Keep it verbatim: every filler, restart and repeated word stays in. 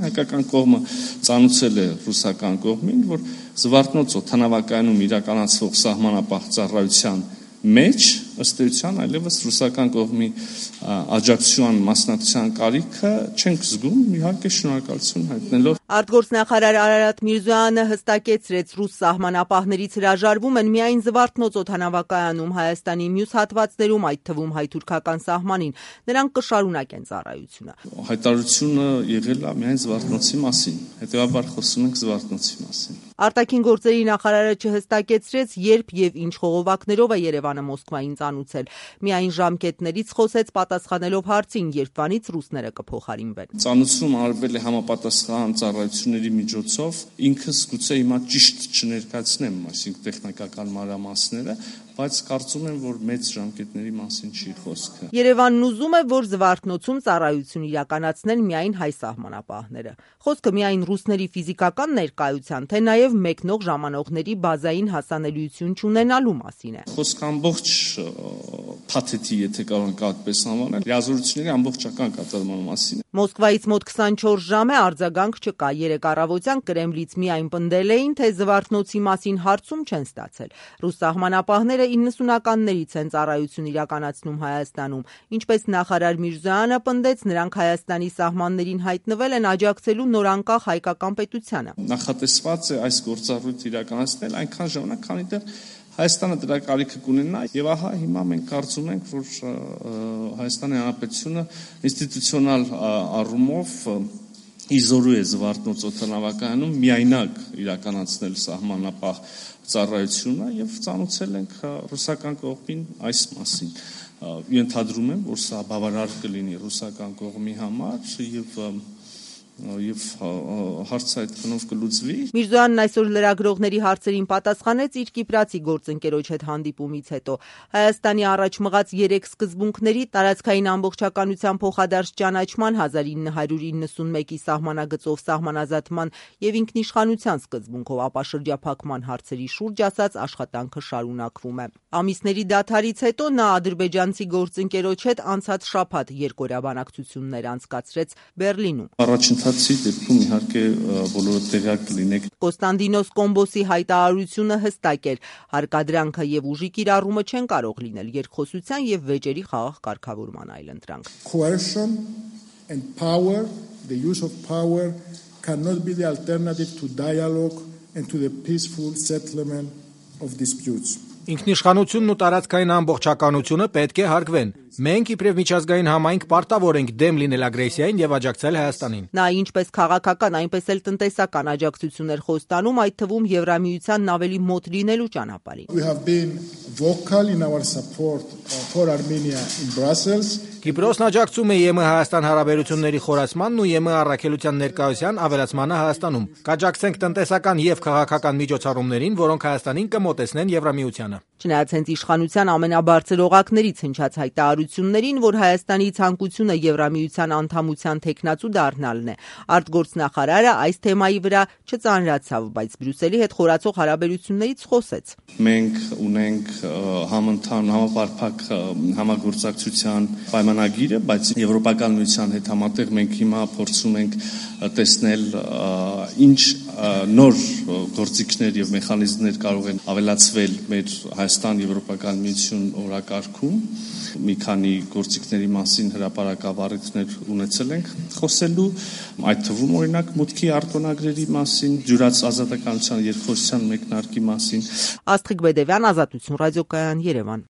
Հայկական կողմը ծանուցել է ռուսական կողմին, որ Զվարթնոց օդանավակայանում իրականացվող սահմանապահ ծառայության մեջ ըստ էության այլևս ռուսական կողմի աջակցության մասնակցության կարիքը չենք զգում, իհարկե շնորհակալություն հայտնելով։ Արտգործնախարար Արարատ Միրզոյանը հստակեցրեց, ռուս սահմանապահներից հրաժարվում են միայն Զվարթնոց օդանավակայանում, Հայաստանի մյուս հատվածներում, այդ թվում հայ-թուրքական սահմանին, նրանք կշարունակեն ծառայությունը։ Հայտարարությունը եղել է միայն Զվարթնոցի մասին, հետևաբար խոսում ենք Զվարթնոցի մասին։ Արտաքին գործերի նախարարը չհստակեցրեց, երբ եւ ինչ խողովակներով է Երևանը Մոսկվային ծանուցել։ Միայն ժամկետներից խոսեց, պատասխանելով հարցին, երբվանից ռուսները կփոխարինվեն։ Ծանուցում արվել է համապատասխան ծառայությունների միջոցով, ինքս գուցե հիմա ճիշտ չներկայացնեմ, այսինքն տեխնիկական մանրամասները, բայց կարծում եմ, որ մեծ ժամկետների մասին չի խոսքը։ Երևանն ուզում է, որ Զվարթնոցում ծառայություն իրականացնեն միայն հայ սահմանապահները։ Խոսքը միայն ռուսների ֆիզիկական ներկայության, թե նաև մեկնող ժամանողների բազային հասանելիություն չունենալու մասին է։ Խոսքը ամբողջ փաթեթի, եթե կարող ենք այդպես անվանել, լիազորությունների ամբողջական կատարման մասին է։ Մոսկվայից մոտ քսանչորս ժամ է, արձագանք չկա։ Երեկ առավոտյան Կրեմլից միայն պնդել էին, թե Զվարթնոցի մասին հարցում չեն ստացել։ Ռուս սահմանապահները իննսունականներից են ծառայություն իրականացնում Հայաստանում։ Ինչպես նախարար Միրզոյանը պնդեց, նրանք Հայաստանի սահմաններին հայտնվել են աջակցելու նորանկախ հայկական պետությանը։ Նախատեսված է այս գործառույթը իրականացնել այնքան ժամանակ, քանի դեռ Հայաստանը դրա կարիքը կունենա, եւ ահա հիմա մենք կարծում ենք, որ Հայաստանի Հանրապետությունը ինստիտուցիոնալ առումով իզորու է Զվարթնոց օդանավակայանում միայնակ իրականացնել սահմանապահ ծառայությունը եւ ծանուցել ենք ռուսական կողմին այս մասին։ Ենթադրում եմ, որ սա բավարար կլինի ռուսական կողմի համար եւ եւ հարցը այդ քնով կլուծվի։ Միրզոյանն այսօր լրագրողների հարցերին պատասխանեց իր կիպրացի գործընկերոջ հետ հանդիպումից հետո։ Հայաստանի առաջ մղած երեք սկզբունքների՝ տարածքային ամբողջականության փոխադարձ ճանաչման, հազար ինը հարյուր իննսունմեկի սահմանագծով սահմանազատման եւ ինքնիշխանության սկզբունքով ապաշրջափակման հարցերի շուրջ ասած աշխատանքը շարունակվում է։ Ամիսների դադարից հետո նա ադրբեջանցի գործընկերոջ հետ անցած շաբաթ երկօրյա բանակցություններ անցկացրեց Բեռլինում։ Ընթացի դեպքում իհարկե բոլորը տեղյակ կլինեք։ Կոստանդինոս Կոմբոսի հայտարարությունը հստակ էր. հարկադրանքը եւ ուժի կիրառումը չեն կարող լինել երկխոսության եւ վեճերի խաղաղ կարգավորման այլընտրանք։ Coercion and power, the use of power cannot be the alternative to dialogue and to the peaceful settlement of disputes. Ինքնիշխանությունն ու տարածքային ամբողջականությունը պետք է հարգվեն։ Մենք իբրև միջազգային համայնք պարտավոր ենք դեմ լինել ագրեսիային եւ աջակցել Հայաստանին։ Նա ինչպես քաղաքական, այնպես էլ տնտեսական աջակցություններ խոստանում, այդ թվում Եվրամիությանն ավելի մոտ լինելու ճանապարհին։ We have been vocal in our support for Armenia in Brussels. Կիպրոսն աջակցում է ԵՄ Հայաստան հարաբերությունների խորացմանն ու ԵՄ առաքելության ներկայության ավելացմանը Հայաստանում։ Կաջակցենք տնտեսական եւ քաղաքական միջոցառումներին, որոնք Հայաստանին կմոտեցնեն Եվրամիությանը։ Չնայած հենց իշխանության ամենաբարձր օղակներից հնչած հայտարարություններին, որ Հայաստանի ցանկությունը Եվրամիության անդամության թեկնածու դառնալն է, արտգործնախարարը այս թեմայի վրա չծանրացավ, բայց Բրյուսելի հետ խորացող հարաբերություններից խոսեց։ Մենք ունենք համընդհան համապարփակ համագործակցության պայմանագիրը, բայց Եվրոպական միության հետ համատեղ մենք հիմա փորձում ենք տեսնել ինչ նոր գործիքներ եւ մեխանիզմներ կարող են ավելացվել մեր Հայաստան-Եվրոպական միություն օրակարգում։ Մի քանի գործիքների մասին հրապարակավառույթներ ունեցել ենք խոսելու, այդ թվում օրինակ մուտքի արտոնագրերի մասին, ջուրած ազատականության երկխոսության մեկնարկի մասին։ Աստղիկ Բեդևյան, Ազատություն ռադիոկայան, Երևան։